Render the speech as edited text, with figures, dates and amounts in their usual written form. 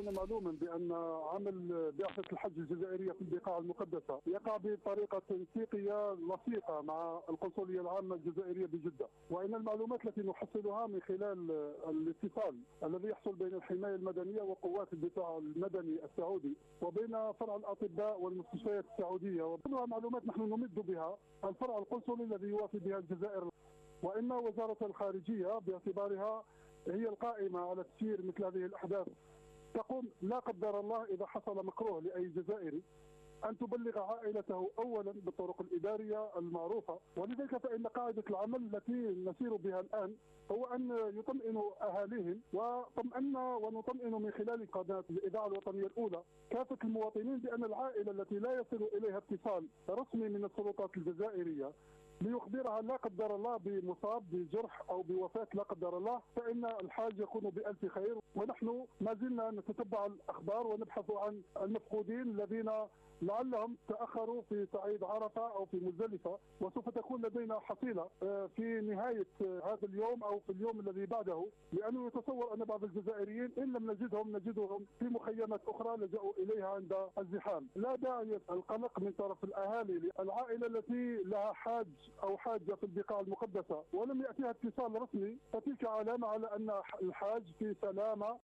يكون معلوما بأن عمل بعثة الحج الجزائرية في البقاع المقدسة يقع بطريقة تنسيقية لصيقة مع القنصلية العامة الجزائرية بجدة، وإن المعلومات التي نحصلها من خلال الاتصال الذي يحصل بين الحماية المدنية وقوات الدفاع المدني السعودي وبين فرع الأطباء والمستشفيات السعودية، وكلها معلومات نحن نمد بها الفرع القنصلي الذي يوافي بها الجزائر. وإن وزارة الخارجية باعتبارها هي القائمة على تسيير مثل هذه الأحداث تقوم لا قدر الله إذا حصل مكروه لأي جزائري أن تبلغ عائلته أولا بالطرق الإدارية المعروفة. ولذلك فإن قاعدة العمل التي نسير بها الآن هو أن يطمئن أهاليهم ونطمئن من خلال قناة الإذاعة الوطنية الأولى كافة المواطنين بأن العائلة التي لا يصل إليها اتصال رسمي من السلطات الجزائرية ليخبرها لا قدر الله بمصاب بجرح او بوفاه لا قدر الله، فان الحاج يكون بالف خير. ونحن ما زلنا نتتبع الاخبار ونبحث عن المفقودين الذين لعلهم تاخروا في صعيد عرفه او في مزدلفه، وسوف تكون لدينا حصيله في نهايه هذا اليوم او في اليوم الذي بعده، لانه يتصور ان بعض الجزائريين ان لم نجدهم في مخيمات اخرى لجأوا اليها عند الزحام. لا داعي القلق من طرف الاهالي. العائله التي لها حاج او حاجه في البقاع المقدسه ولم ياتيها اتصال رسمي فتلك علامه على ان الحاج في سلامه